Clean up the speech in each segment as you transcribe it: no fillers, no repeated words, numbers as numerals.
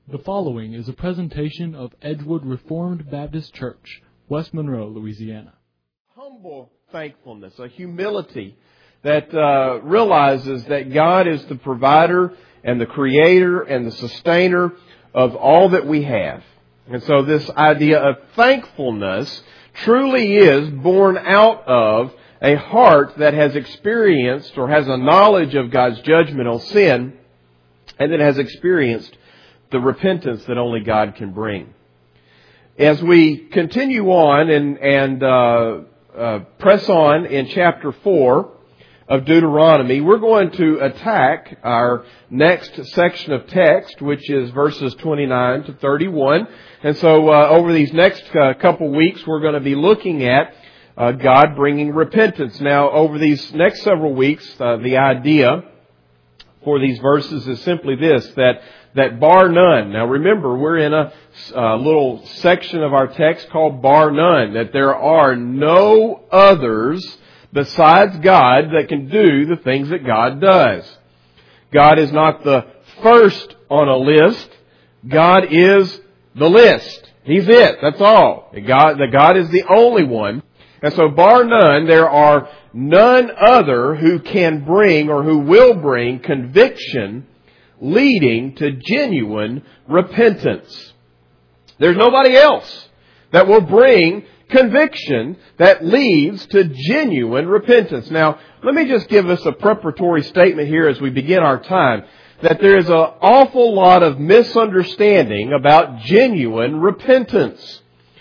The following is a presentation of Edgewood Reformed Baptist Church, West Monroe, Louisiana. Humble thankfulness, a humility that realizes that God is the provider and the creator and the sustainer of all that we have. And so this idea of thankfulness truly is born out of a heart that has experienced or has a knowledge of God's judgment on sin and that has experienced the repentance that only God can bring. As we continue on and press on in chapter 4 of Deuteronomy, we're going to attack our next section of text, which is verses 29 to 31. And so over these next couple weeks, we're going to be looking at God bringing repentance. Now, over these next several weeks, the idea for these verses is simply this, that bar none. Now remember, we're in a little section of our text called bar none, that there are no others besides God that can do the things that God does. God is not the first on a list. God is the list. He's it. That's all. God is the only one. And so bar none, there are none other who can bring or who will bring conviction leading to genuine repentance. There's nobody else that will bring conviction that leads to genuine repentance. Now, let me just give us a preparatory statement here as we begin our time, that there is an awful lot of misunderstanding about genuine repentance.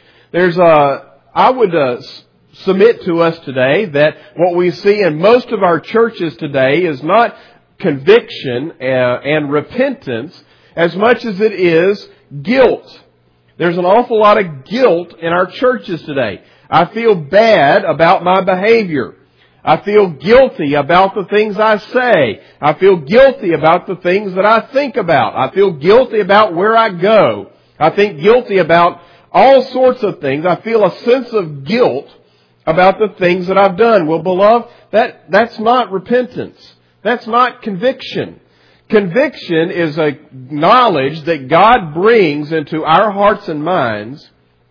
I would submit to us today that what we see in most of our churches today is not conviction and repentance as much as it is guilt. There's an awful lot of guilt in our churches today. I feel bad about my behavior. I feel guilty about the things I say. I feel guilty about the things that I think about. I feel guilty about where I go. I think guilty about all sorts of things. I feel a sense of guilt about the things that I've done. Well, beloved, that's not repentance. That's not conviction. Conviction is a knowledge that God brings into our hearts and minds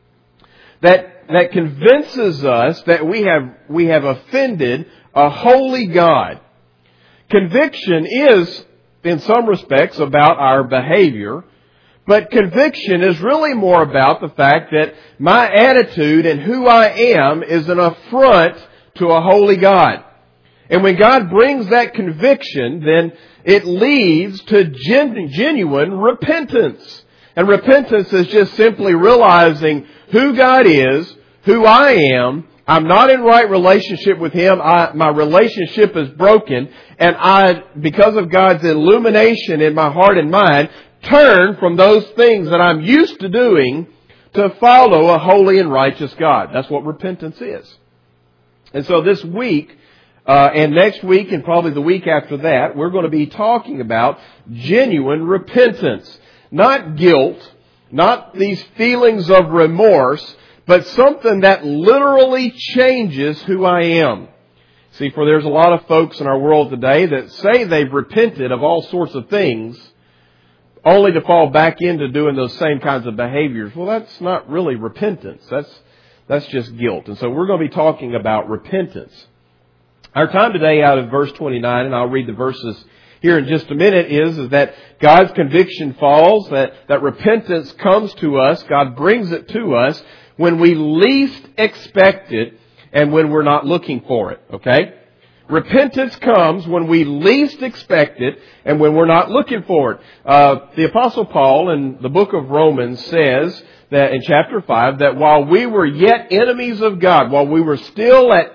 that convinces us that we have offended a holy God. Conviction is, in some respects, about our behavior, but conviction is really more about the fact that my attitude and who I am is an affront to a holy God. And when God brings that conviction, then it leads to genuine repentance. And repentance is just simply realizing who God is, who I am. I'm not in right relationship with Him. My relationship is broken. And because of God's illumination in my heart and mind, turn from those things that I'm used to doing to follow a holy and righteous God. That's what repentance is. And so this week, and next week and probably the week after that, we're going to be talking about genuine repentance. Not guilt, not these feelings of remorse, but something that literally changes who I am. See, for there's a lot of folks in our world today that say they've repented of all sorts of things, only to fall back into doing those same kinds of behaviors. Well, that's not really repentance. That's just guilt. And so we're going to be talking about repentance. Our time today out of verse 29, and I'll read the verses here in just a minute, is that God's conviction falls, that repentance comes to us, God brings it to us when we least expect it and when we're not looking for it. Okay? Repentance comes when we least expect it and when we're not looking for it. The Apostle Paul in the book of Romans says that in chapter 5, that while we were yet enemies of God, while we were still at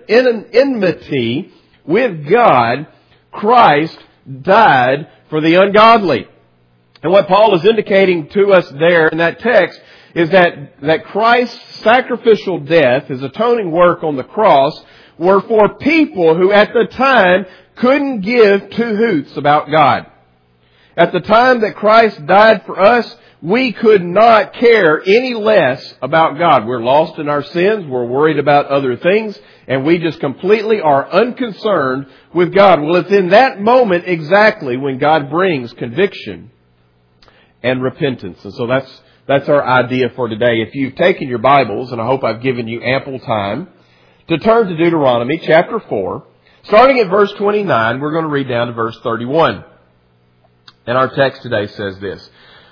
enmity with God, Christ died for the ungodly. And what Paul is indicating to us there in that text is that Christ's sacrificial death, His atoning work on the cross, were for people who at the time couldn't give two hoots about God. At the time that Christ died for us, we could not care any less about God. We're lost in our sins, we're worried about other things, and we just completely are unconcerned with God. Well, it's in that moment exactly when God brings conviction and repentance. And so that's our idea for today. If you've taken your Bibles, and I hope I've given you ample time, to turn to Deuteronomy chapter 4, starting at verse 29, we're going to read down to verse 31. And our text today says this: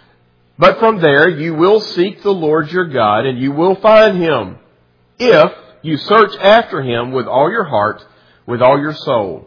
"But from there you will seek the Lord your God, and you will find Him, if you search after Him with all your heart, with all your soul.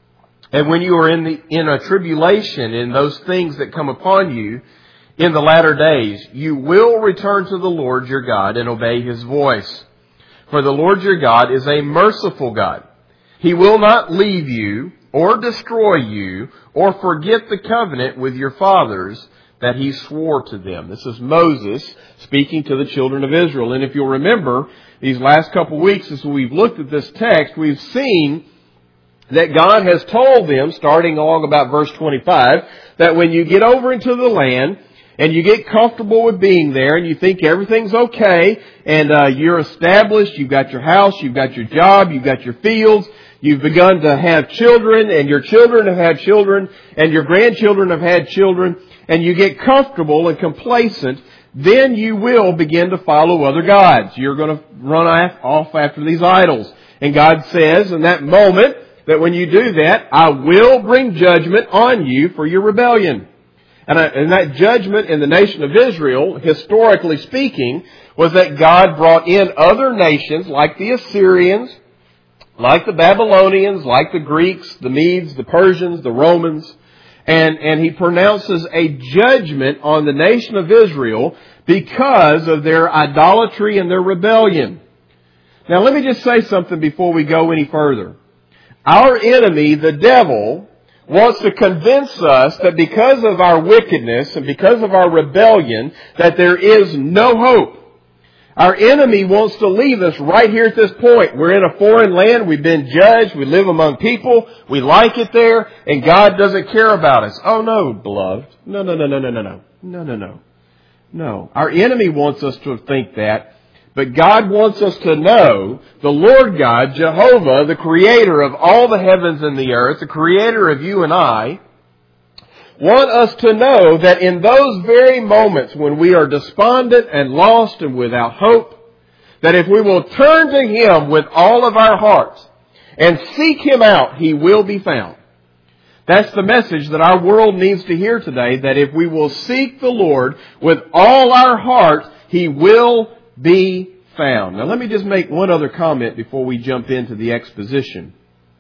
And when you are in a tribulation in those things that come upon you in the latter days, you will return to the Lord your God and obey His voice. For the Lord your God is a merciful God. He will not leave you or destroy you or forget the covenant with your fathers that He swore to them." This is Moses speaking to the children of Israel. And if you'll remember, these last couple weeks as we've looked at this text, we've seen that God has told them, starting along about verse 25, that when you get over into the land and you get comfortable with being there and you think everything's okay and you're established, you've got your house, you've got your job, you've got your fields, you've begun to have children, and your children have had children, and your grandchildren have had children, and you get comfortable and complacent, then you will begin to follow other gods. You're going to run off after these idols. And God says in that moment that when you do that, I will bring judgment on you for your rebellion. And that judgment in the nation of Israel, historically speaking, was that God brought in other nations like the Assyrians, like the Babylonians, like the Greeks, the Medes, the Persians, the Romans, and He pronounces a judgment on the nation of Israel because of their idolatry and their rebellion. Now let me just say something before we go any further. Our enemy, the devil, wants to convince us that because of our wickedness and because of our rebellion, that there is no hope. Our enemy wants to leave us right here at this point. We're in a foreign land. We've been judged. We live among people. We like it there. And God doesn't care about us. Oh, no, beloved. No. Our enemy wants us to think that. But God wants us to know the Lord God, Jehovah, the Creator of all the heavens and the earth, the Creator of you and I, want us to know that in those very moments when we are despondent and lost and without hope, that if we will turn to Him with all of our hearts and seek Him out, He will be found. That's the message that our world needs to hear today, that if we will seek the Lord with all our heart, He will be found. Now let me just make one other comment before we jump into the exposition.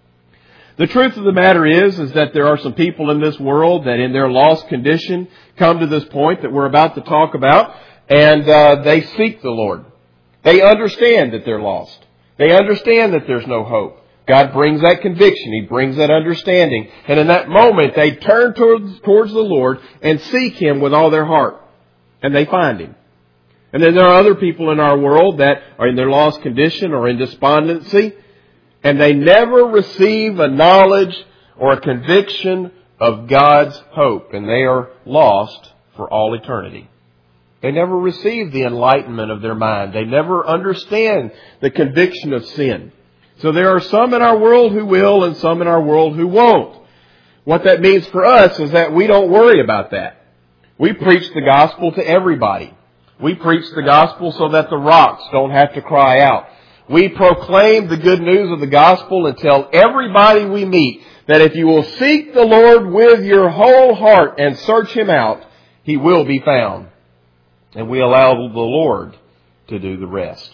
The truth of the matter is that there are some people in this world that in their lost condition come to this point that we're about to talk about, and they seek the Lord. They understand that they're lost. They understand that there's no hope. God brings that conviction. He brings that understanding. And in that moment, they turn towards the Lord and seek Him with all their heart. And they find Him. And then there are other people in our world that are in their lost condition or in despondency, and they never receive a knowledge or a conviction of God's hope, and they are lost for all eternity. They never receive the enlightenment of their mind. They never understand the conviction of sin. So there are some in our world who will and some in our world who won't. What that means for us is that we don't worry about that. We preach the gospel to everybody. We preach the gospel so that the rocks don't have to cry out. We proclaim the good news of the gospel and tell everybody we meet that if you will seek the Lord with your whole heart and search Him out, He will be found. And we allow the Lord to do the rest.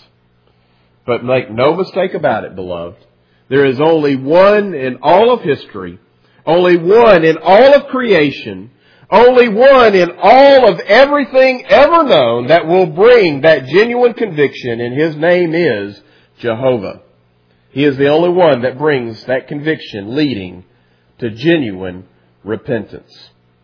But make no mistake about it, beloved. There is only one in all of history, only one in all of creation, only one in all of everything ever known that will bring that genuine conviction, and His name is Jehovah. He is the only one that brings that conviction leading to genuine repentance.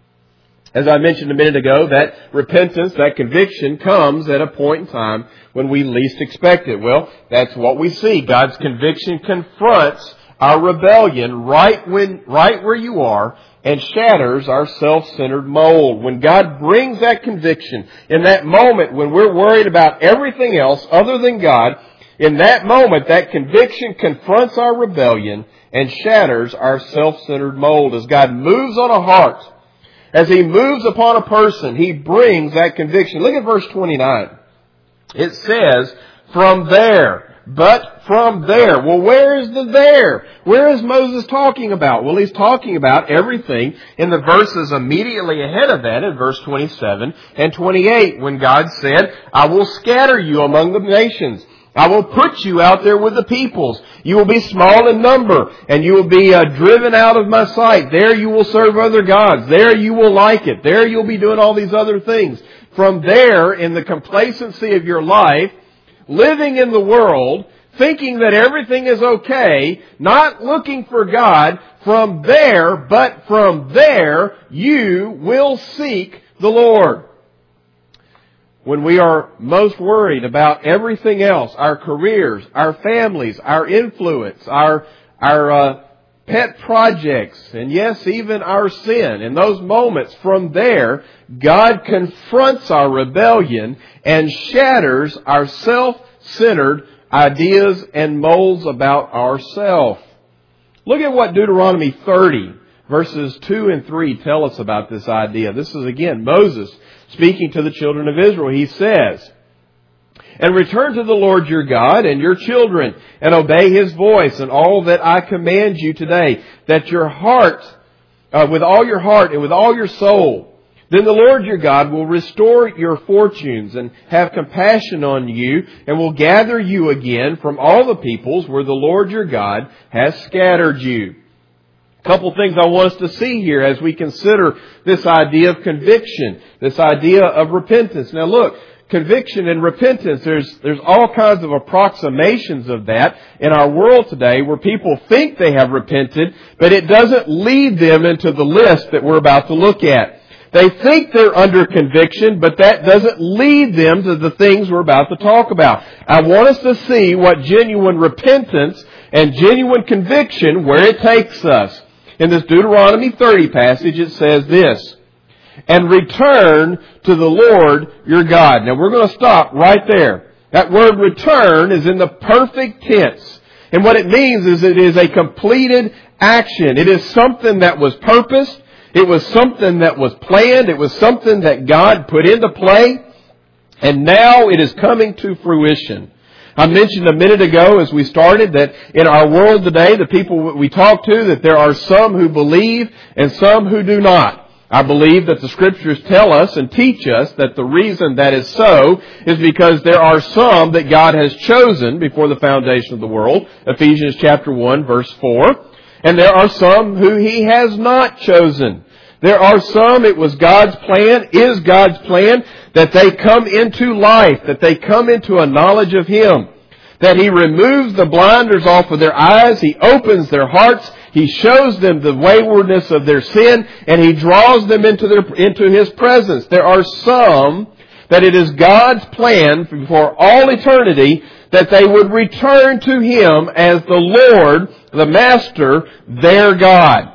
As I mentioned a minute ago, that repentance, that conviction comes at a point in time when we least expect it. Well, that's what we see. God's conviction confronts our rebellion right where you are and shatters our self-centered mold. When God brings that conviction in that moment when we're worried about everything else other than God, in that moment that conviction confronts our rebellion and shatters our self-centered mold. As God moves on a heart As He moves upon a person, He brings that conviction. Look at verse 29. It says, from there. But from there. Well, where is the there? Where is Moses talking about? Well, he's talking about everything in the verses immediately ahead of that in verse 27 and 28 when God said, I will scatter you among the nations. I will put you out there with the peoples. You will be small in number and you will be driven out of my sight. There you will serve other gods. There you will like it. There you'll be doing all these other things. From there, in the complacency of your life, living in the world, thinking that everything is okay, not looking for God, from there you will seek the Lord. When we are most worried about everything else, our careers, our families, our influence, our pet projects, and yes, even our sin, in those moments, from there, God confronts our rebellion and shatters our self-centered ideas and molds about ourselves. Look at what Deuteronomy 30, verses 2 and 3 tell us about this idea. This is again Moses speaking to the children of Israel. He says, and return to the Lord your God and your children, and obey His voice and all that I command you today, that your heart, with all your heart and with all your soul, then the Lord your God will restore your fortunes and have compassion on you, and will gather you again from all the peoples where the Lord your God has scattered you. A couple things I want us to see here as we consider this idea of conviction, this idea of repentance. Now look, conviction and repentance, there's all kinds of approximations of that in our world today where people think they have repented, but it doesn't lead them into the list that we're about to look at. They think they're under conviction, but that doesn't lead them to the things we're about to talk about. I want us to see what genuine repentance and genuine conviction, where it takes us. In this Deuteronomy 30 passage, it says this, and return to the Lord your God. Now we're going to stop right there. That word return is in the perfect tense. And what it means is it is a completed action. It is something that was purposed. It was something that was planned. It was something that God put into play. And now it is coming to fruition. I mentioned a minute ago as we started that in our world today, the people we talk to, that there are some who believe and some who do not. I believe that the Scriptures tell us and teach us that the reason that is so is because there are some that God has chosen before the foundation of the world. Ephesians chapter 1 verse 4. And there are some who He has not chosen. There are some, it was God's plan, is God's plan, that they come into life, that they come into a knowledge of Him. That He removes the blinders off of their eyes, He opens their hearts, He shows them the waywardness of their sin, and He draws them into His presence. There are some that it is God's plan for all eternity that they would return to Him as the Lord, the Master, their God.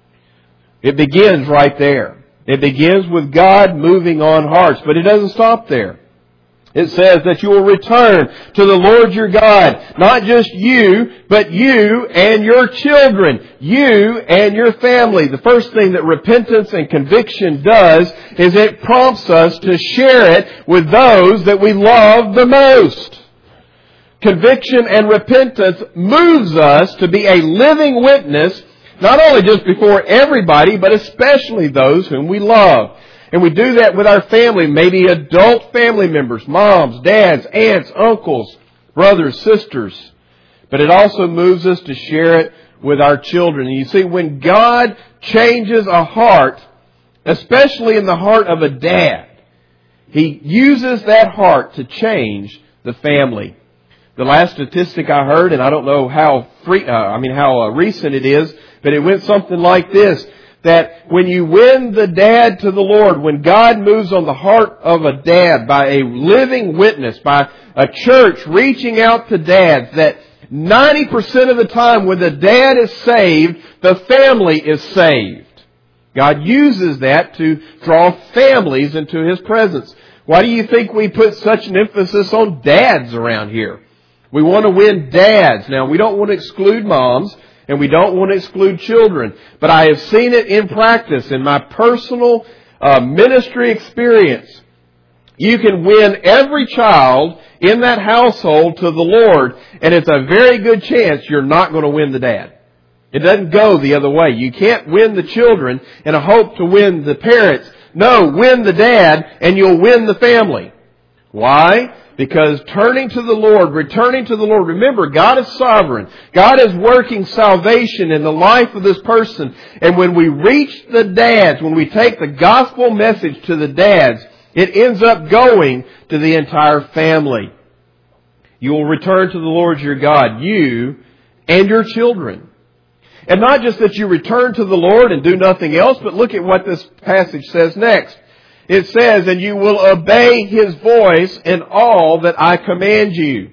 It begins right there. It begins with God moving on hearts, but it doesn't stop there. It says that you will return to the Lord your God. Not just you, but you and your children. You and your family. The first thing that repentance and conviction does is it prompts us to share it with those that we love the most. Conviction and repentance moves us to be a living witness, not only just before everybody, but especially those whom we love. And we do that with our family, maybe adult family members, moms, dads, aunts, uncles, brothers, sisters. But it also moves us to share it with our children. And you see, when God changes a heart, especially in the heart of a dad, He uses that heart to change the family. The last statistic I heard, and I don't know how recent it is, but it went something like this. That when you win the dad to the Lord, when God moves on the heart of a dad by a living witness, by a church reaching out to dads, that 90% of the time when the dad is saved, the family is saved. God uses that to draw families into His presence. Why do you think we put such an emphasis on dads around here? We want to win dads. Now, we don't want to exclude moms. and we don't want to exclude children. But I have seen it in practice in my personal ministry experience. You can win every child in that household to the Lord, and it's a very good chance you're not going to win the dad. It doesn't go the other way. You can't win the children and hope to win the parents. No, win the dad and you'll win the family. Why? Because turning to the Lord, returning to the Lord. Remember, God is sovereign. God is working salvation in the life of this person. And when we reach the dads, when we take the gospel message to the dads, it ends up going to the entire family. You will return to the Lord your God, you and your children. And not just that you return to the Lord and do nothing else, but look at what this passage says next. It says, and you will obey His voice in all that I command you.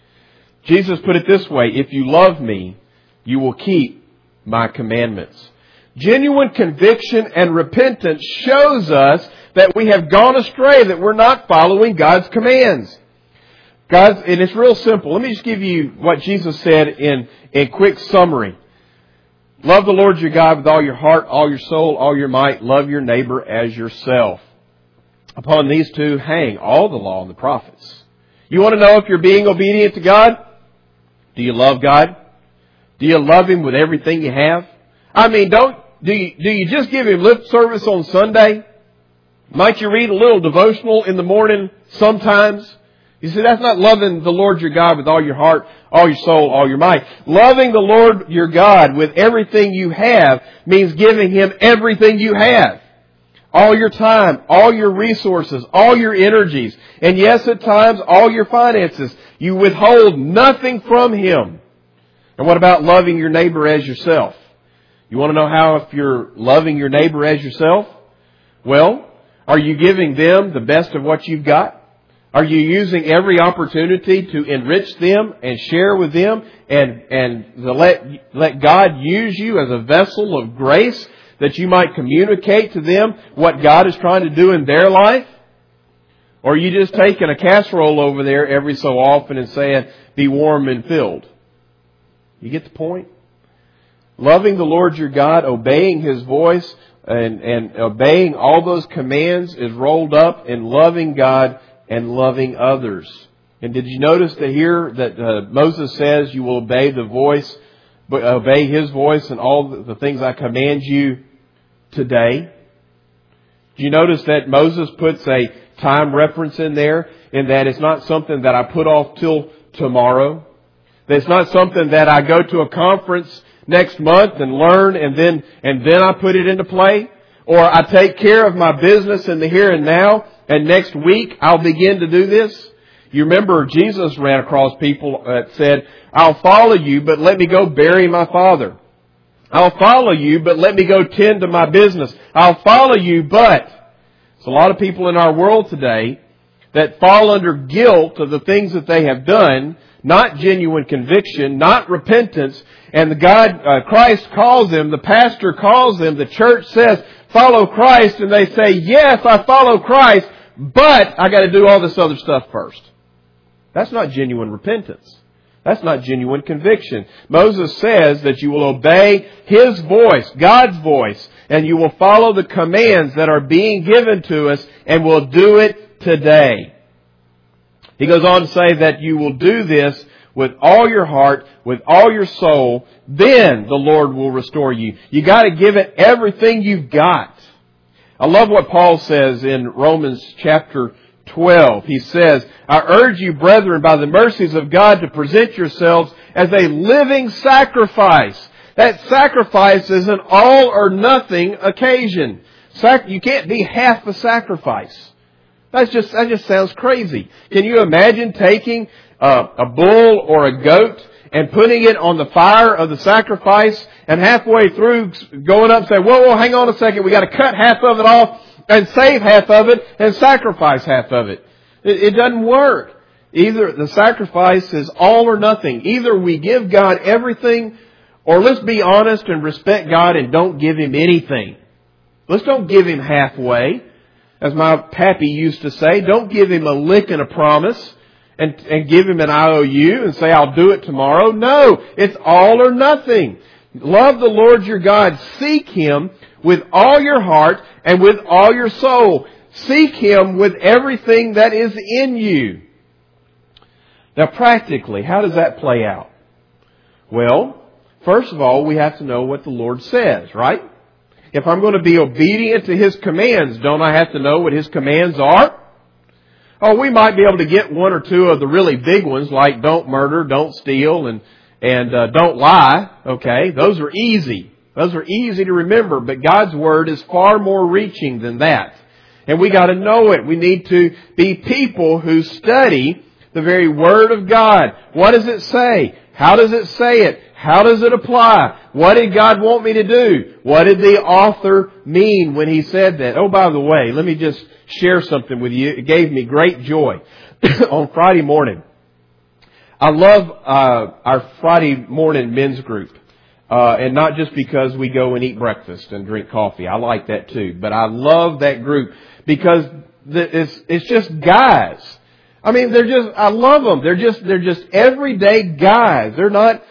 Jesus put it this way, if you love me, you will keep my commandments. Genuine conviction and repentance shows us that we have gone astray, that we're not following God's commands. And it's real simple. Let me just give you what Jesus said in quick summary. Love the Lord your God with all your heart, all your soul, all your might. Love your neighbor as yourself. Upon these two hang all the law and the prophets. You want to know if you're being obedient to God? Do you love God? Do you love Him with everything you have? I mean, do you just give Him lip service on Sunday? Might you read a little devotional in the morning sometimes? You see, that's not loving the Lord your God with all your heart, all your soul, all your might. Loving the Lord your God with everything you have means giving Him everything you have. All your time, all your resources, all your energies, and yes, at times, all your finances. You withhold nothing from Him. And what about loving your neighbor as yourself? You want to know how if you're loving your neighbor as yourself? Well, are you giving them the best of what you've got? Are you using every opportunity to enrich them and share with them and to let God use you as a vessel of grace that you might communicate to them what God is trying to do in their life? Or are you just taking a casserole over there every so often and saying, be warm and filled? You get the point? Loving the Lord your God, obeying His voice, and obeying all those commands is rolled up in loving God and loving others. And did you notice here that Moses says you will obey the voice, but obey His voice and all the things I command you today? Do you notice that Moses puts a time reference in there, in that it's not something that I put off till tomorrow? That it's not something that I go to a conference next month and learn and then I put it into play? Or I take care of my business in the here and now, and next week I'll begin to do this? You remember Jesus ran across people that said, I'll follow you, but let me go bury my father. I'll follow you, but let me go tend to my business. I'll follow you, but... There's a lot of people in our world today that fall under guilt of the things that they have done, not genuine conviction, not repentance, and Christ calls them, the pastor calls them, the church says, follow Christ, and they say, yes, I follow Christ, but I got to do all this other stuff first. That's not genuine repentance. That's not genuine conviction. Moses says that you will obey His voice, God's voice, and you will follow the commands that are being given to us, and will do it today. He goes on to say that you will do this with all your heart, with all your soul, then the Lord will restore you. You got to give it everything you've got. I love what Paul says in Romans chapter 12. He says, I urge you, brethren, by the mercies of God, to present yourselves as a living sacrifice. That sacrifice is an all or nothing occasion. You can't be half a sacrifice. That just sounds crazy. Can you imagine taking a bull or a goat and putting it on the fire of the sacrifice, and halfway through going up and saying, whoa, hang on a second, we got to cut half of it off and save half of it and sacrifice half of it. It doesn't work. Either the sacrifice is all or nothing. Either we give God everything, or let's be honest and respect God and don't give Him anything. Let's don't give Him halfway. As my pappy used to say, don't give Him a lick and a promise and give Him an IOU and say, I'll do it tomorrow. No, it's all or nothing. Love the Lord your God. Seek Him with all your heart and with all your soul. Seek Him with everything that is in you. Now practically, how does that play out? Well, first of all, we have to know what the Lord says, right? If I'm going to be obedient to His commands, don't I have to know what His commands are? Oh, we might be able to get one or two of the really big ones like don't murder, don't steal, and don't lie. Okay, those are easy. Those are easy to remember, but God's Word is far more reaching than that. And we got to know it. We need to be people who study the very Word of God. What does it say? How does it say it? How does it apply? What did God want me to do? What did the author mean when he said that? Oh, by the way, let me just share something with you. It gave me great joy on Friday morning. I love our Friday morning men's group. And not just because we go and eat breakfast and drink coffee. I like that too. But I love that group because it's just guys. I mean, I love them. They're just everyday guys. They're not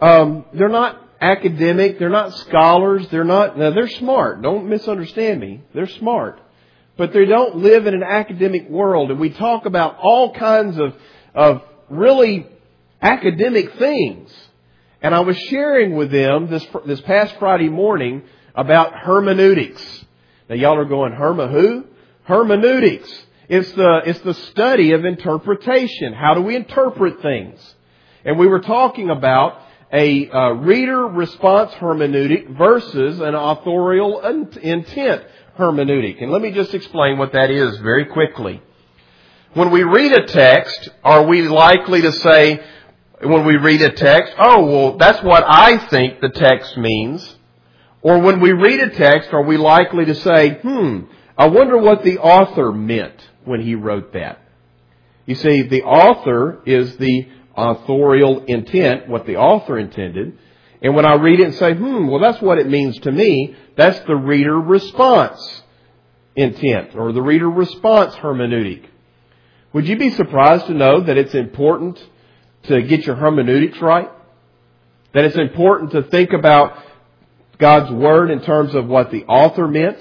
academic. They're not scholars. They're smart. Don't misunderstand me. They're smart. But they don't live in an academic world. And we talk about all kinds of really academic things. And I was sharing with them this past Friday morning about hermeneutics. Now y'all are going, who? Hermeneutics. It's the study of interpretation. How do we interpret things? And we were talking about a reader response hermeneutic versus an authorial intent hermeneutic. And let me just explain what that is very quickly. When we read a text, are we likely to say, when we read a text, oh, well, that's what I think the text means? Or when we read a text, are we likely to say, I wonder what the author meant when he wrote that? You see, the author is the authorial intent, what the author intended. And when I read it and say, well, that's what it means to me, that's the reader response intent or the reader response hermeneutic. Would you be surprised to know that it's important to get your hermeneutics right? That it's important to think about God's Word in terms of what the author meant,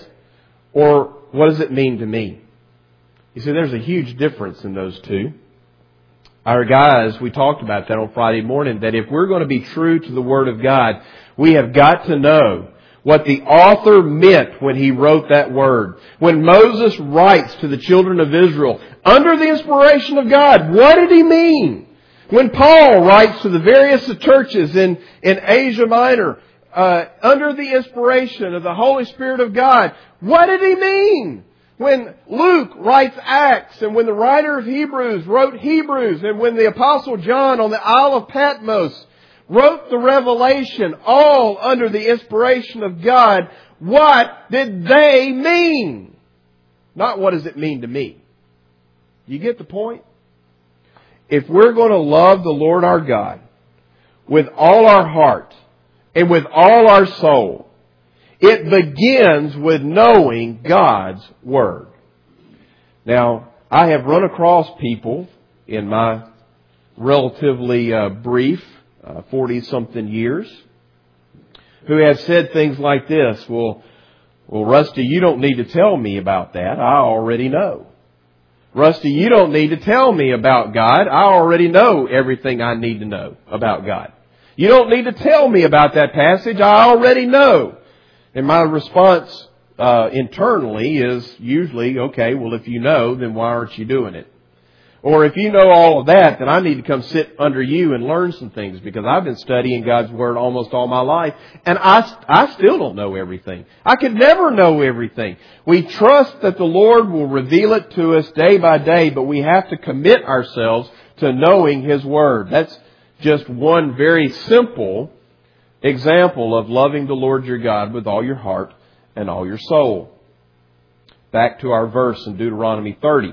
or what does it mean to me? You see, there's a huge difference in those two. Our guys, we talked about that on Friday morning, that if we're going to be true to the Word of God, we have got to know what the author meant when he wrote that Word. When Moses writes to the children of Israel, under the inspiration of God, what did he mean? When Paul writes to the various churches in Asia Minor, under the inspiration of the Holy Spirit of God, what did he mean? When Luke writes Acts, and when the writer of Hebrews wrote Hebrews, and when the Apostle John on the Isle of Patmos wrote the Revelation, all under the inspiration of God, what did they mean? Not what does it mean to me. You get the point? If we're going to love the Lord our God with all our heart and with all our soul, it begins with knowing God's Word. Now, I have run across people in my relatively brief 40-something years who have said things like this, well, Rusty, you don't need to tell me about that. I already know. Rusty, you don't need to tell me about God. I already know everything I need to know about God. You don't need to tell me about that passage. I already know. And my response internally is usually, okay, well, if you know, then why aren't you doing it? Or if you know all of that, then I need to come sit under you and learn some things, because I've been studying God's Word almost all my life, and I still don't know everything. I could never know everything. We trust that the Lord will reveal it to us day by day, but we have to commit ourselves to knowing His Word. That's just one very simple example of loving the Lord your God with all your heart and all your soul. Back to our verse in Deuteronomy 30.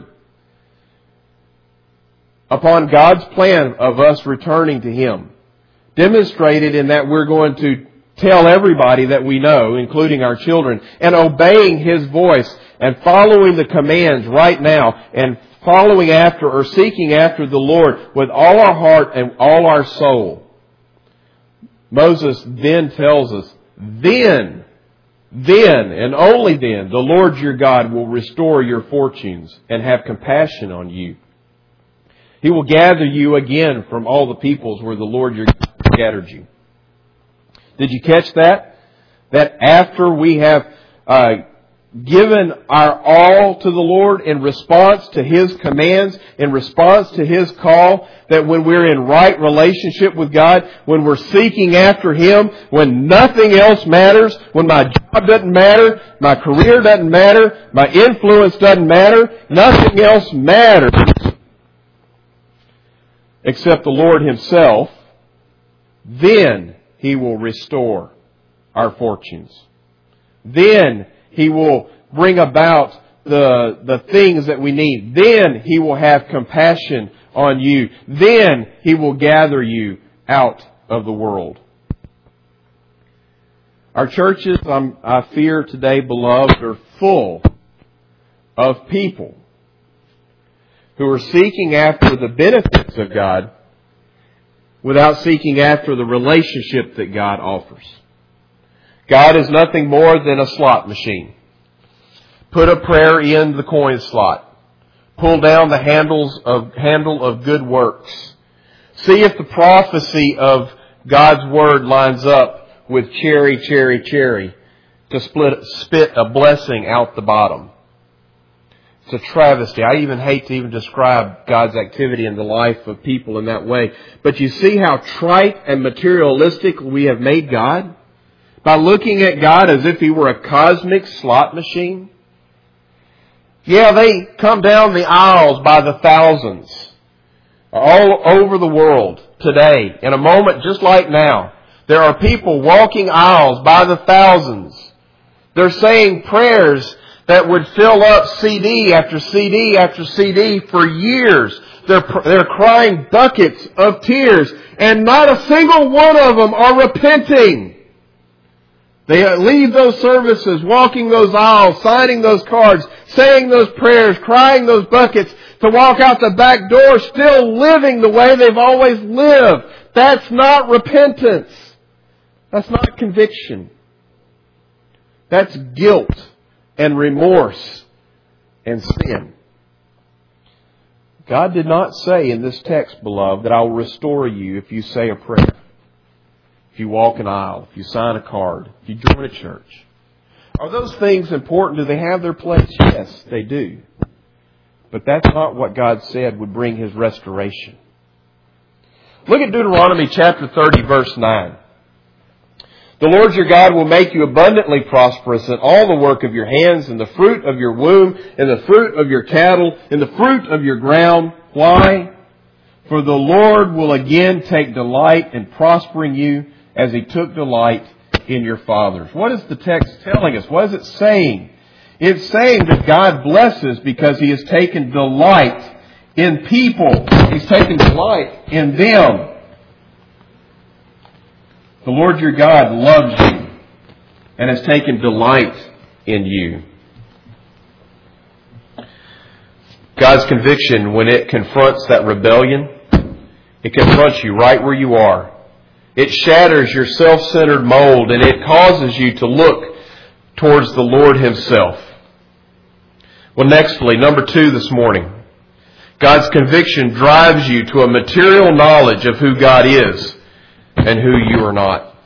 Upon God's plan of us returning to Him, demonstrated in that we're going to tell everybody that we know, including our children, and obeying His voice and following the commands right now and following after or seeking after the Lord with all our heart and all our soul. Moses then tells us, then, and only then, the Lord your God will restore your fortunes and have compassion on you. He will gather you again from all the peoples where the Lord your God scattered you. Did you catch that? That after we have given our all to the Lord in response to His commands, in response to His call, that when we're in right relationship with God, when we're seeking after Him, when nothing else matters, when my job doesn't matter, my career doesn't matter, my influence doesn't matter, nothing else matters except the Lord Himself, then He will restore our fortunes. Then He will bring about the things that we need. Then He will have compassion on you. Then He will gather you out of the world. Our churches, I fear today, beloved, are full of people who are seeking after the benefits of God without seeking after the relationship that God offers. God is nothing more than a slot machine. Put a prayer in the coin slot. Pull down the handle of good works. See if the prophecy of God's Word lines up with cherry, cherry, cherry to spit a blessing out the bottom. It's a travesty. I even hate to even describe God's activity in the life of people in that way. But you see how trite and materialistic we have made God? By looking at God as if He were a cosmic slot machine? Yeah, they come down the aisles by the thousands. All over the world today, in a moment just like now, there are people walking aisles by the thousands. They're saying prayers that would fill up CD after CD after CD for years. They're crying buckets of tears, and not a single one of them are repenting. They leave those services, walking those aisles, signing those cards, saying those prayers, crying those buckets, to walk out the back door still living the way they've always lived. That's not repentance. That's not conviction. That's guilt and remorse and sin. God did not say in this text, beloved, that I will restore you if you say a prayer, if you walk an aisle, if you sign a card, if you join a church. Are those things important? Do they have their place? Yes, they do. But that's not what God said would bring His restoration. Look at Deuteronomy chapter 30, verse 9. The Lord your God will make you abundantly prosperous in all the work of your hands, in the fruit of your womb, in the fruit of your cattle, in the fruit of your ground. Why? For the Lord will again take delight in prospering you as He took delight in your fathers. What is the text telling us? What is it saying? It's saying that God blesses because He has taken delight in people. He's taken delight in them. The Lord your God loves you and has taken delight in you. God's conviction, when it confronts that rebellion, it confronts you right where you are. It shatters your self-centered mold, and it causes you to look towards the Lord Himself. Well, nextly, number 2 this morning, God's conviction drives you to a material knowledge of who God is and who you are not.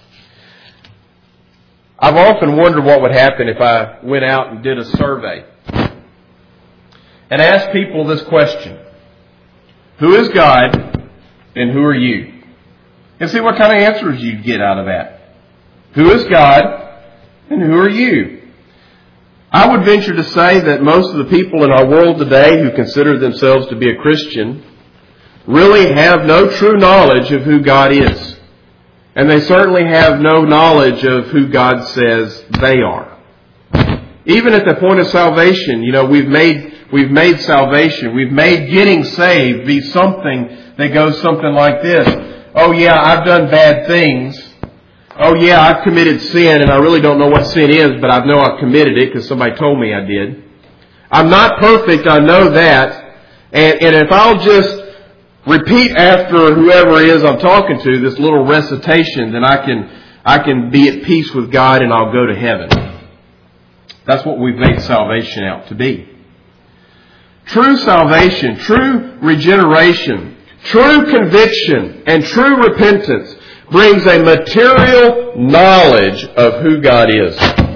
I've often wondered what would happen if I went out and did a survey and asked people this question: who is God and who are you? And see what kind of answers you'd get out of that. Who is God and who are you? I would venture to say that most of the people in our world today who consider themselves to be a Christian really have no true knowledge of who God is. And they certainly have no knowledge of who God says they are. Even at the point of salvation, we've made salvation, we've made getting saved be something that goes something like this. Oh yeah, I've done bad things. Oh yeah, I've committed sin, and I really don't know what sin is, but I know I've committed it because somebody told me I did. I'm not perfect, I know that. And if I'll just repeat after whoever it is I'm talking to this little recitation, then I can be at peace with God and I'll go to heaven. That's what we've made salvation out to be. True salvation, true regeneration, true conviction, and true repentance brings a material knowledge of who God is.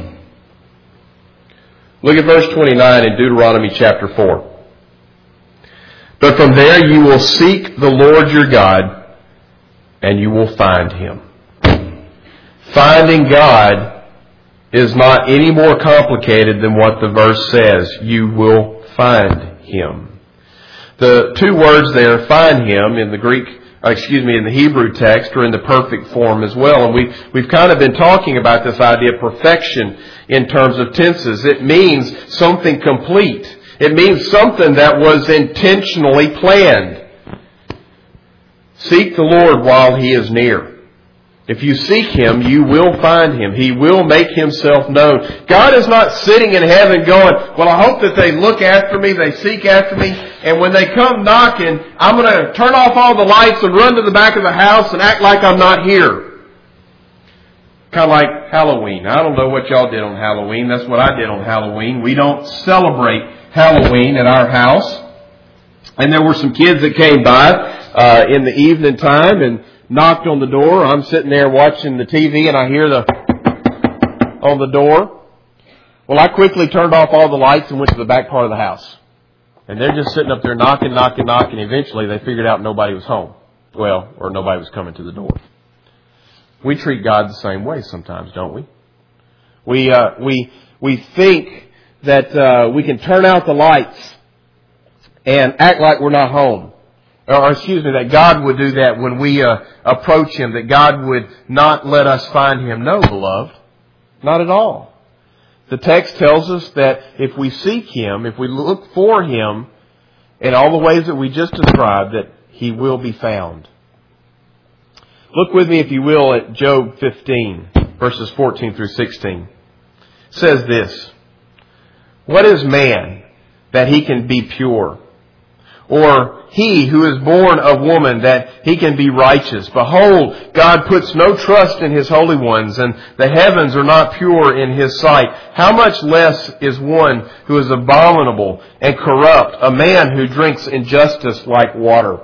Look at verse 29 in Deuteronomy chapter 4. But from there you will seek the Lord your God, and you will find Him. Finding God is not any more complicated than what the verse says. You will find Him. The two words there, find Him, in the Hebrew text, are in the perfect form as well. And we've kind of been talking about this idea of perfection in terms of tenses. It means something complete. It means something that was intentionally planned. Seek the Lord while He is near. If you seek Him, you will find Him. He will make Himself known. God is not sitting in heaven going, well, I hope that they look after me, they seek after me, and when they come knocking, I'm going to turn off all the lights and run to the back of the house and act like I'm not here. Kind of like Halloween. I don't know what y'all did on Halloween. That's what I did on Halloween. We don't celebrate Halloween at our house. And there were some kids that came by in the evening time and knocked on the door. I'm sitting there watching the TV and I hear on the door. Well, I quickly turned off all the lights and went to the back part of the house. And they're just sitting up there knocking. Eventually they figured out nobody was home. Well, or nobody was coming to the door. We treat God the same way sometimes, don't we? We think that we can turn out the lights and act like we're not home. That God would do that when we approach Him, that God would not let us find Him. No, beloved, not at all. The text tells us that if we seek Him, if we look for Him in all the ways that we just described, that He will be found. Look with me, if you will, at Job 15, verses 14 through 16. It says this, what is man that he can be pure? Or he who is born of woman that he can be righteous? Behold, God puts no trust in His holy ones, and the heavens are not pure in His sight. How much less is one who is abominable and corrupt, a man who drinks injustice like water?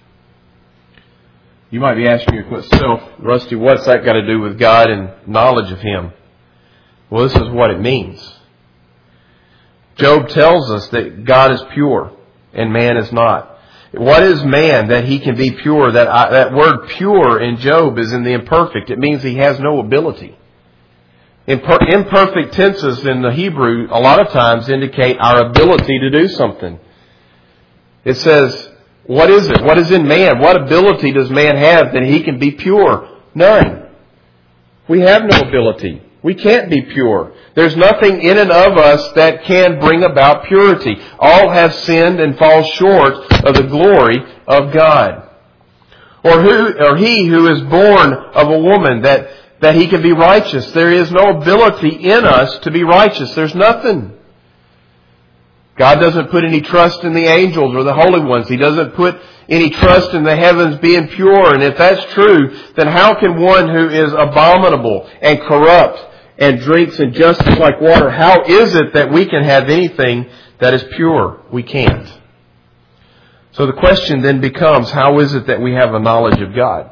You might be asking yourself, Rusty, what's that got to do with God and knowledge of Him? Well, this is what it means. Job tells us that God is pure and man is not. What is man that he can be pure? That word pure in Job is in the imperfect. It means he has no ability. Imperfect tenses in the Hebrew a lot of times indicate our ability to do something. It says, what is it? What is in man? What ability does man have that he can be pure? None. We have no ability. We can't be pure. There's nothing in and of us that can bring about purity. All have sinned and fall short of the glory of God. Or he who is born of a woman that he can be righteous. There is no ability in us to be righteous. There's nothing. God doesn't put any trust in the angels or the holy ones. He doesn't put any trust in the heavens being pure. And if that's true, then how can one who is abominable and corrupt and drinks injustice like water, how is it that we can have anything that is pure? We can't. So the question then becomes, how is it that we have a knowledge of God?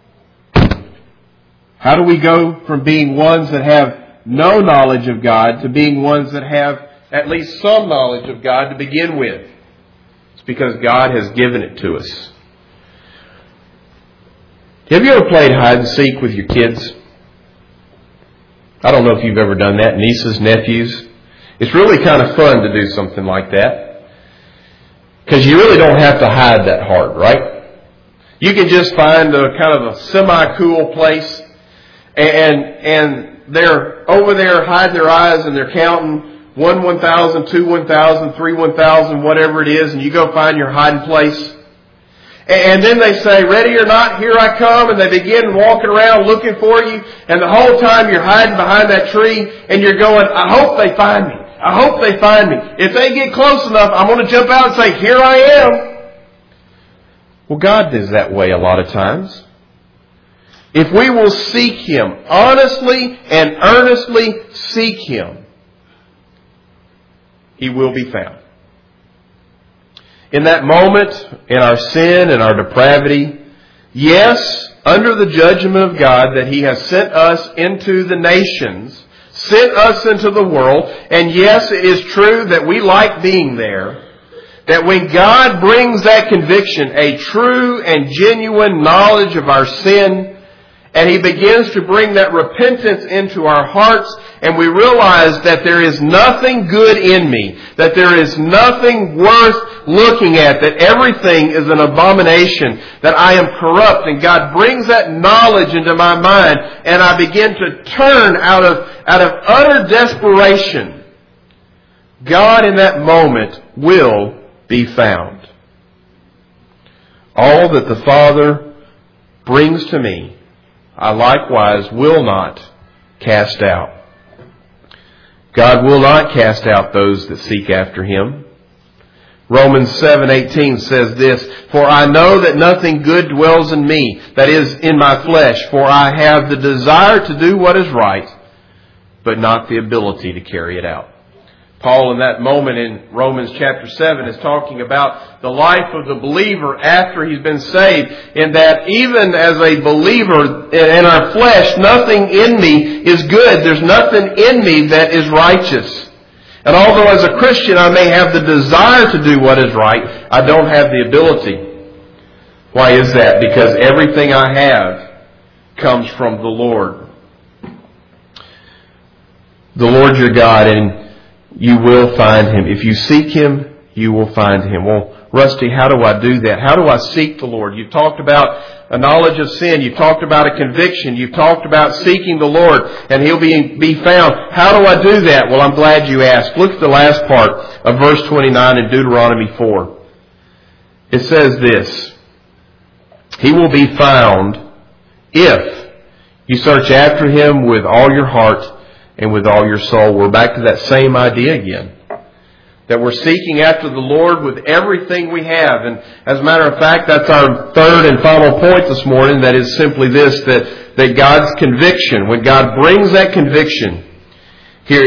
How do we go from being ones that have no knowledge of God to being ones that have at least some knowledge of God to begin with? It's because God has given it to us. Have you ever played hide and seek with your kids? I don't know if you've ever done that. Nieces, nephews. It's really kind of fun to do something like that. Because you really don't have to hide that hard, right? You can just find a kind of a semi-cool place and they're over there hiding their eyes and they're counting 1 1,000, 2 1,000, 3 1,000, whatever it is, and you go find your hiding place. And then they say, ready or not, here I come, and they begin walking around looking for you, and the whole time you're hiding behind that tree, and you're going, I hope they find me. I hope they find me. If they get close enough, I'm going to jump out and say, here I am. Well, God is that way a lot of times. If we will seek Him, honestly and earnestly seek Him, He will be found. In that moment, in our sin and our depravity, yes, under the judgment of God that He has sent us into the nations, sent us into the world, and yes, it is true that we like being there, that when God brings that conviction, a true and genuine knowledge of our sin, and He begins to bring that repentance into our hearts, and we realize that there is nothing good in me, that there is nothing worth looking at, that everything is an abomination, that I am corrupt, and God brings that knowledge into my mind, and I begin to turn out of utter desperation. God in that moment will be found. All that the Father brings to me, I likewise will not cast out. God will not cast out those that seek after Him. Romans 7:18 says this, "For I know that nothing good dwells in me, that is, in my flesh, for I have the desire to do what is right, but not the ability to carry it out." Paul, in that moment in Romans chapter 7, is talking about the life of the believer after he's been saved, in that even as a believer in our flesh, nothing in me is good. There's nothing in me that is righteous. And although as a Christian I may have the desire to do what is right, I don't have the ability. Why is that? Because everything I have comes from the Lord. The Lord your God, and you will find Him. If you seek Him, you will find Him. Well, Rusty, how do I do that? How do I seek the Lord? You've talked about a knowledge of sin. You've talked about a conviction. You've talked about seeking the Lord, and He'll be found. How do I do that? Well, I'm glad you asked. Look at the last part of verse 29 in Deuteronomy 4. It says this, "He will be found if you search after Him with all your heart and with all your soul." We're back to that same idea again. That we're seeking after the Lord with everything we have. And as a matter of fact, that's our third and final point this morning. That is simply this, that God's conviction, when God brings that conviction, here,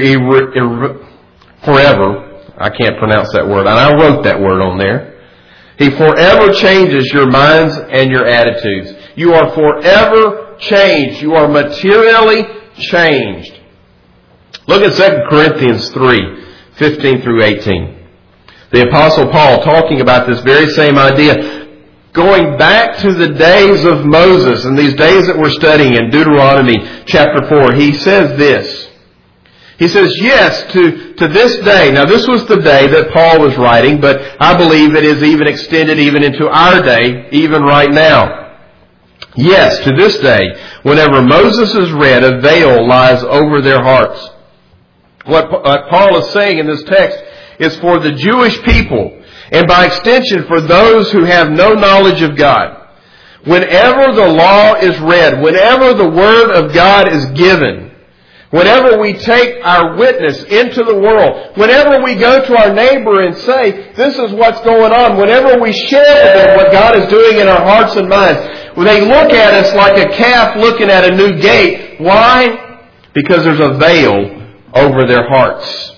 forever, I can't pronounce that word, and I wrote that word on there. He forever changes your minds and your attitudes. You are forever changed. You are materially changed. Look at 2 Corinthians 3:15 through 18. The Apostle Paul talking about this very same idea. Going back to the days of Moses and these days that we're studying in Deuteronomy chapter 4, he says this. He says, yes, to this day. Now this was the day that Paul was writing, but I believe it is even extended even into our day, even right now. Yes, to this day, whenever Moses is read, a veil lies over their hearts. What Paul is saying in this text is for the Jewish people, and by extension for those who have no knowledge of God. Whenever the law is read, whenever the Word of God is given, whenever we take our witness into the world, whenever we go to our neighbor and say, this is what's going on, whenever we share with them what God is doing in our hearts and minds, when they look at us like a calf looking at a new gate. Why? Because there's a veil over their hearts.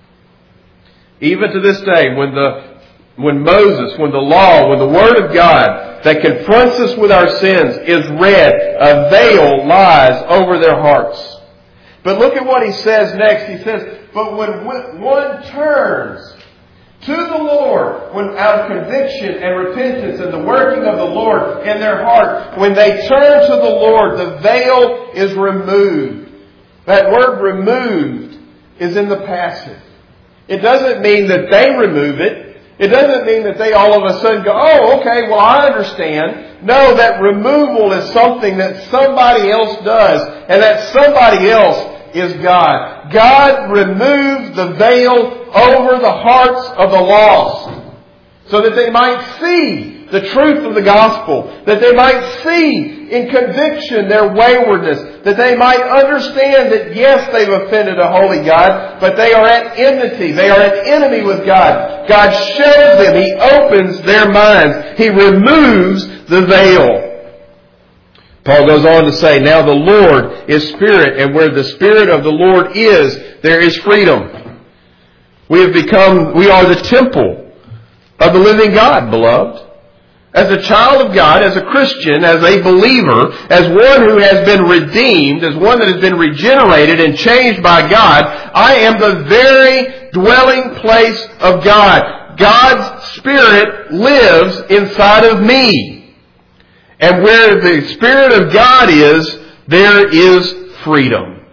Even to this day, when Moses, when the law, when the Word of God that confronts us with our sins is read, a veil lies over their hearts. But look at what he says next. He says, but when one turns to the Lord, when out of conviction and repentance and the working of the Lord in their heart, when they turn to the Lord, the veil is removed. That word removed is in the passive. It doesn't mean that they remove it. It doesn't mean that they all of a sudden go, oh, okay, well, I understand. No, that removal is something that somebody else does, and that somebody else is God. God removed the veil over the hearts of the lost so that they might see the truth of the gospel, that they might see in conviction their waywardness, that they might understand that yes, they've offended a holy God, but they are at enmity. They are an enemy with God. God shows them, He opens opens their minds. He removes the veil. Paul goes on to say, now the Lord is Spirit, and where the Spirit of the Lord is, there is freedom. We are the temple of the living God, beloved. As a child of God, as a Christian, as a believer, as one who has been redeemed, as one that has been regenerated and changed by God, I am the very dwelling place of God. God's Spirit lives inside of me. And where the Spirit of God is, there is freedom.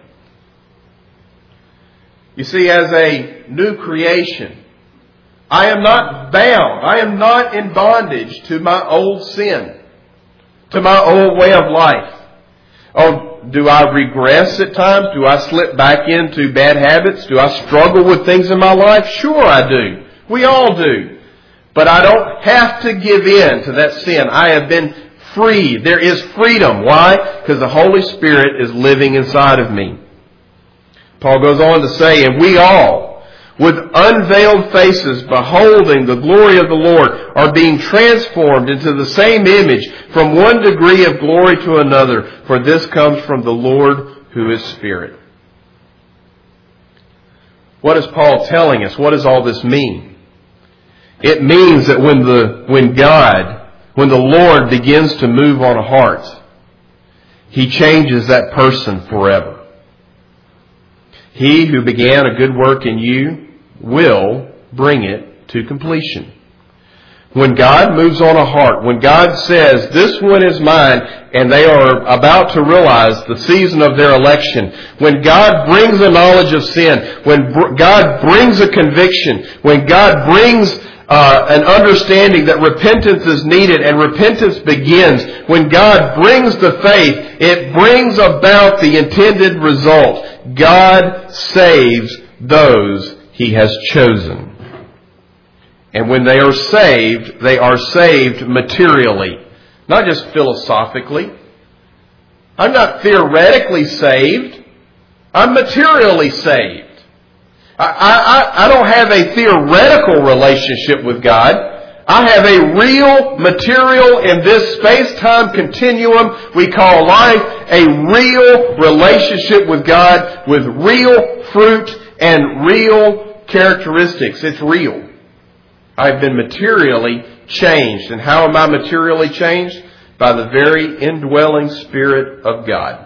You see, as a new creation, I am not bound. I am not in bondage to my old sin, to my old way of life. Oh, do I regress at times? Do I slip back into bad habits? Do I struggle with things in my life? Sure I do. We all do. But I don't have to give in to that sin. I have been free. There is freedom. Why? Because the Holy Spirit is living inside of me. Paul goes on to say, and we all, with unveiled faces, beholding the glory of the Lord, are being transformed into the same image from one degree of glory to another, for this comes from the Lord who is Spirit. What is Paul telling us? What does all this mean? It means that when the Lord begins to move on a heart, He changes that person forever. He who began a good work in you will bring it to completion. When God moves on a heart, when God says, this one is mine, and they are about to realize the season of their election, when God brings a knowledge of sin, when God brings a conviction, when God brings an understanding that repentance is needed and repentance begins, when God brings the faith, it brings about the intended result. God saves those He has chosen. And when they are saved materially. Not just philosophically. I'm not theoretically saved. I'm materially saved. I don't have a theoretical relationship with God. I have a real material in this space-time continuum we call life, a real relationship with God with real fruit and real characteristics. It's real. I've been materially changed. And how am I materially changed? By the very indwelling Spirit of God.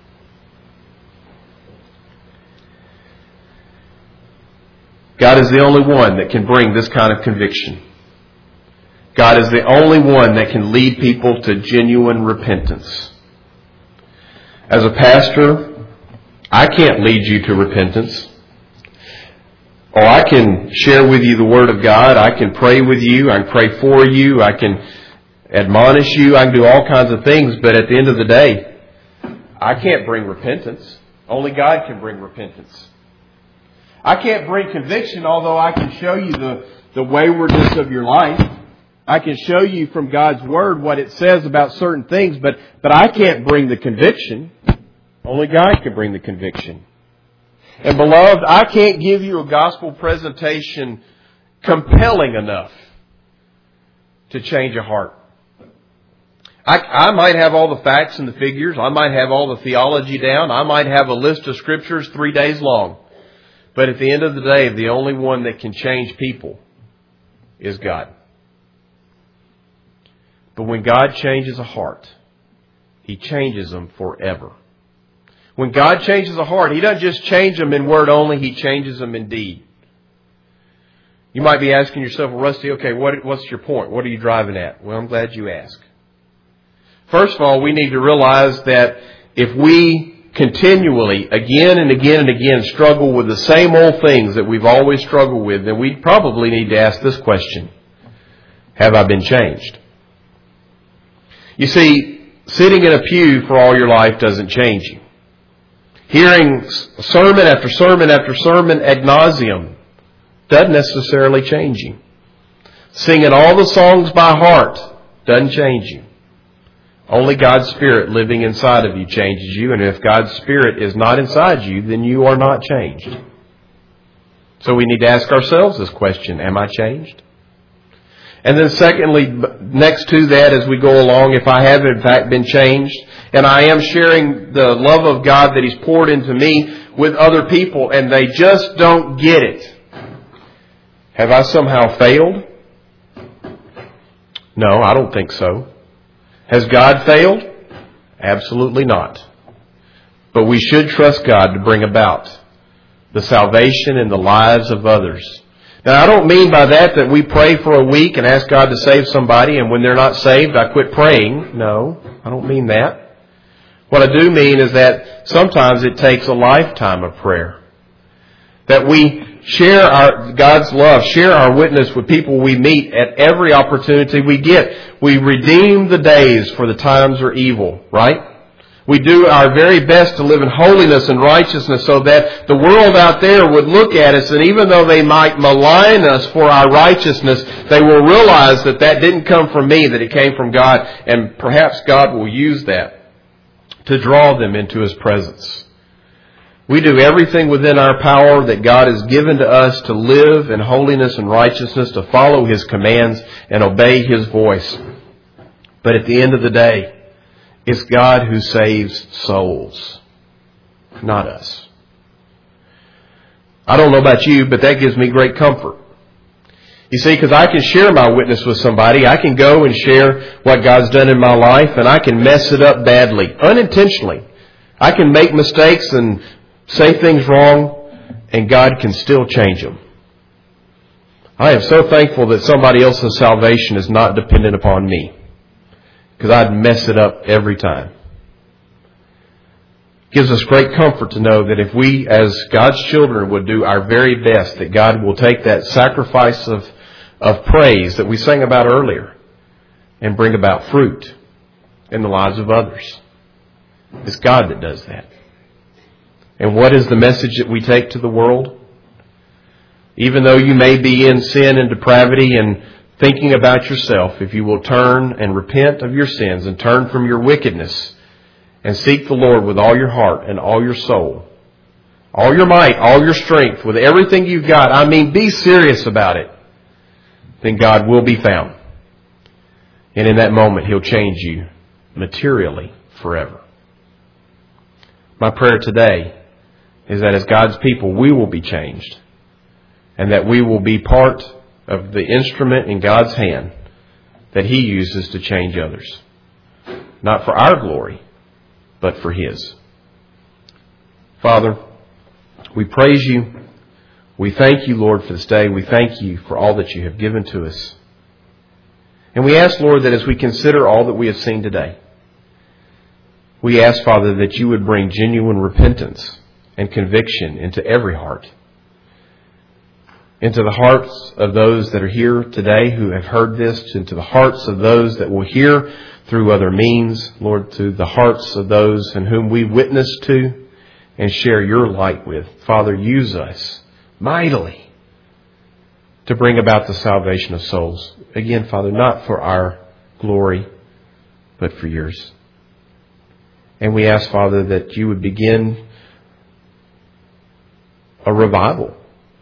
God is the only one that can bring this kind of conviction. God is the only one that can lead people to genuine repentance. As a pastor, I can't lead you to repentance. Or I can share with you the Word of God. I can pray with you. I can pray for you. I can admonish you. I can do all kinds of things. But at the end of the day, I can't bring repentance. Only God can bring repentance. I can't bring conviction, although I can show you the waywardness of your life. I can show you from God's Word what it says about certain things, but I can't bring the conviction. Only God can bring the conviction. And beloved, I can't give you a gospel presentation compelling enough to change a heart. I might have all the facts and the figures. I might have all the theology down. I might have a list of scriptures 3 days long. But at the end of the day, the only one that can change people is God. But when God changes a heart, He changes them forever. When God changes a heart, He doesn't just change them in word only, He changes them in deed. You might be asking yourself, well, Rusty, okay, what's your point? What are you driving at? Well, I'm glad you asked. First of all, we need to realize that if we continually, again and again and again, struggle with the same old things that we've always struggled with, then we probably need to ask this question: have I been changed? You see, sitting in a pew for all your life doesn't change you. Hearing sermon after sermon after sermon ad nauseum doesn't necessarily change you. Singing all the songs by heart doesn't change you. Only God's Spirit living inside of you changes you. And if God's Spirit is not inside you, then you are not changed. So we need to ask ourselves this question: am I changed? And then secondly, next to that, as we go along, if I have in fact been changed, and I am sharing the love of God that He's poured into me with other people, and they just don't get it, have I somehow failed? No, I don't think so. Has God failed? Absolutely not. But we should trust God to bring about the salvation in the lives of others. Now, I don't mean by that we pray for a week and ask God to save somebody, and when they're not saved, I quit praying. No, I don't mean that. What I do mean is that sometimes it takes a lifetime of prayer. That we share God's love, share our witness with people we meet at every opportunity we get. We redeem the days for the times are evil, right? We do our very best to live in holiness and righteousness so that the world out there would look at us, and even though they might malign us for our righteousness, they will realize that that didn't come from me, that it came from God, and perhaps God will use that to draw them into His presence. We do everything within our power that God has given to us to live in holiness and righteousness, to follow His commands and obey His voice. But at the end of the day, it's God who saves souls, not us. I don't know about you, but that gives me great comfort. You see, because I can share my witness with somebody. I can go and share what God's done in my life, and I can mess it up badly, unintentionally. I can make mistakes and say things wrong, and God can still change them. I am so thankful that somebody else's salvation is not dependent upon me, because I'd mess it up every time. It gives us great comfort to know that if we, as God's children, would do our very best, that God will take that sacrifice of praise that we sang about earlier and bring about fruit in the lives of others. It's God that does that. And what is the message that we take to the world? Even though you may be in sin and depravity and thinking about yourself, if you will turn and repent of your sins and turn from your wickedness and seek the Lord with all your heart and all your soul, all your might, all your strength, with everything you've got, I mean, be serious about it, then God will be found. And in that moment, He'll change you materially forever. My prayer today is that as God's people, we will be changed, and that we will be part of the instrument in God's hand that He uses to change others. Not for our glory, but for His. Father, we praise You. We thank You, Lord, for this day. We thank You for all that You have given to us. And we ask, Lord, that as we consider all that we have seen today, we ask, Father, that You would bring genuine repentance and conviction into every heart. Into the hearts of those that are here today who have heard this, into the hearts of those that will hear through other means, Lord, to the hearts of those in whom we witness to and share Your light with. Father, use us mightily to bring about the salvation of souls. Again, Father, not for our glory, but for Yours. And we ask, Father, that You would begin a revival.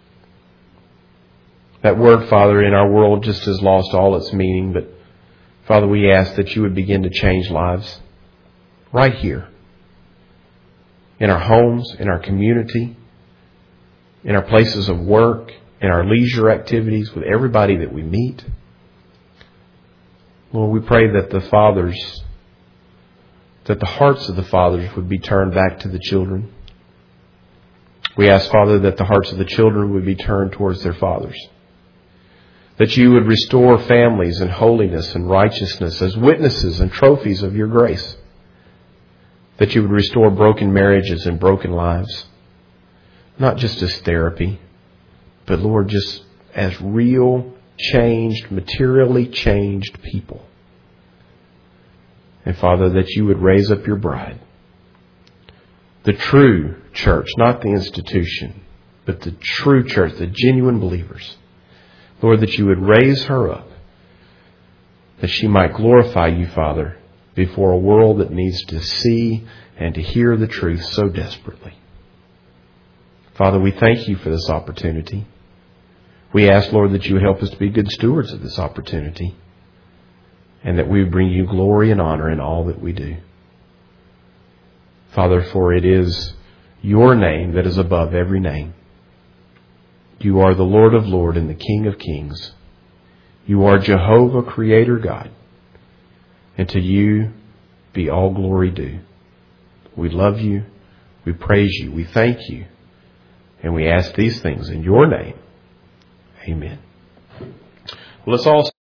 That word, Father, in our world just has lost all its meaning. But, Father, we ask that You would begin to change lives right here. In our homes, in our community, in our places of work, in our leisure activities, with everybody that we meet. Lord, we pray that the hearts of the fathers would be turned back to the children. We ask, Father, that the hearts of the children would be turned towards their fathers. That You would restore families in holiness and righteousness as witnesses and trophies of Your grace. That You would restore broken marriages and broken lives. Not just as therapy, but, Lord, just as real, changed, materially changed people. And, Father, that You would raise up Your bride. The true church, not the institution, but the true church, the genuine believers. Lord, that You would raise her up, that she might glorify You, Father, before a world that needs to see and to hear the truth so desperately. Father, we thank You for this opportunity. We ask, Lord, that you would help us to be good stewards of this opportunity, and that we would bring you glory and honor in all that we do. Father, for it is your name that is above every name. You are the Lord of lords and the King of kings. You are Jehovah, Creator God. And to you be all glory due. We love you. We praise you. We thank you. And we ask these things in your name. Amen. Well, let's all